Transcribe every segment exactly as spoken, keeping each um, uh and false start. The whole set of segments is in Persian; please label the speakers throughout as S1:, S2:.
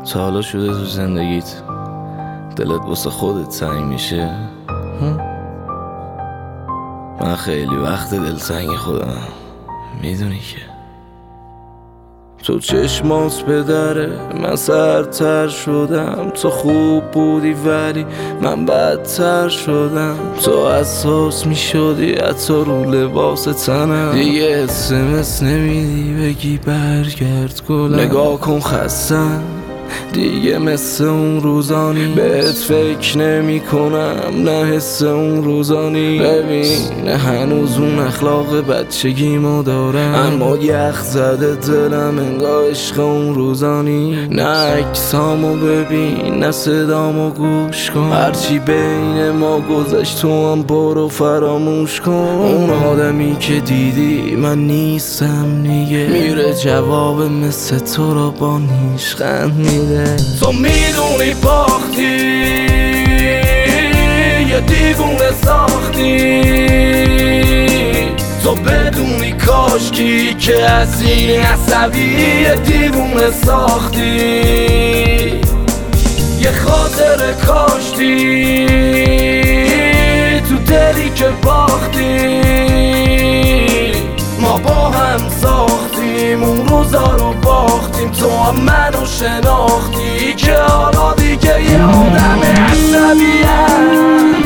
S1: تا حالا شده تو زندگیت دلت واسه خودت تنگ میشه؟ من خیلی وقت دلتنگ خودم، میدونی که تو چشمات به دره من سرتر شدم. تو خوب بودی ولی من بدتر شدم. تو اساس می شدی حتی رو لباس تنم. دیگه اسمس نمیدی بگی برگرد گلم. نگاه کن خستم دیگه مثل اون روزانی. بهت فکر نمی کنم نه حس اون روزانی. ببین هنوز اون اخلاق بچگیمو دارم، اما یخ زده دلم انگار عشق اون روزانی. نه عکسامو ببین نه صدامو گوش کن، هرچی بین ما گذشت تو هم برو فراموش کن. اون آدمی که دیدی من نیستم دیگه، میره جواب مثل تو رو با نیشخند میده. تو میدونی باختی یه دیوونه ساختی. تو بدونی کاشکی که از این عصبی یه دیوونه ساختی. یه خاطر کاشتی تو دلی که باختی. ما با هم ساختیم اون روزا رو باختیم. تو هم منو شناختی که حالا دیگه یه آدم عصبیم.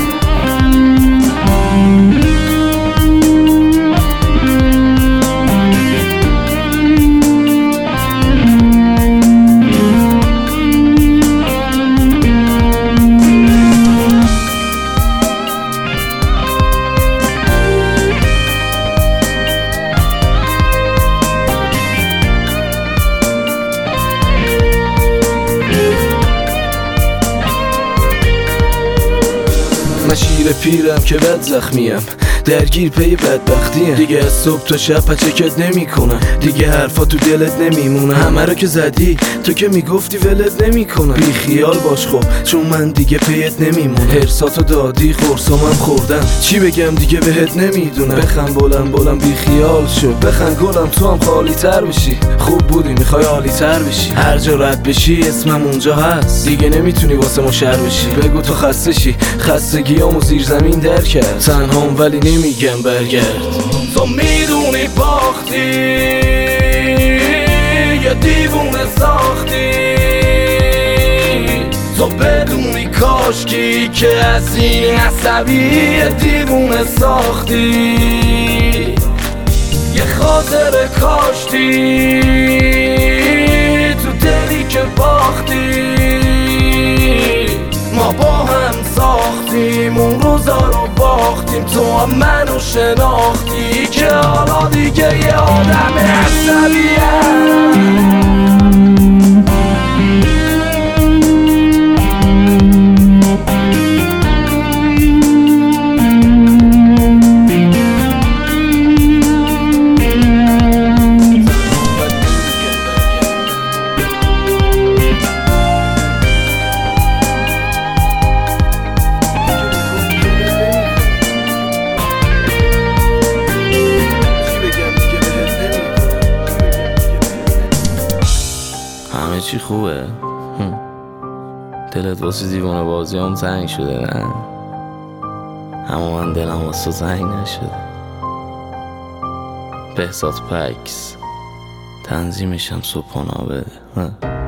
S1: من شیر پیرم که بد زخمیم، درگیر پی بدبختیم. دیگه از صبح تا شب پچکت نمی کنم، دیگه حرفا تو دلت نمیمونه. همه رو که زدی تو که میگفتی ولت نمی کنم. بی خیال باش خب چون من دیگه پیت نمیمونه. هرساتو دادی قرصامم خوردم، چی بگم دیگه بهت نمیدونم. بخن بلند بلند بی خیال شو، بخن گلم تو هم خالی تر بشی. خوب بودی میخوای عالی تر بشی، هر جا رد بشی اسمم اونجا هست. دیگه نمیتونی واسه ما شر بشی، بگو تو خسته شی. خستگیامو زیر زمین در کرد، تنهام ولی نمیگم برگرد. تو میدونی باختی یه دیوونه ساختی. تو بدونی کاشکی که از این عصبی یه دیوونه ساختی. یه خاطر کاشتی تو دلی که باختی. ما با هم ساختیم اون روزا رو باختیم. تو هم منو شناختی که حالا دیگه یه آدم عصبیم. همه چی خوبه؟ دلت واسه دیوانه بازی هم تنگ شده نه؟ اما من دلم واسه تنگ نشده. بهزاد پکس تنظیمشم صبحانه بده.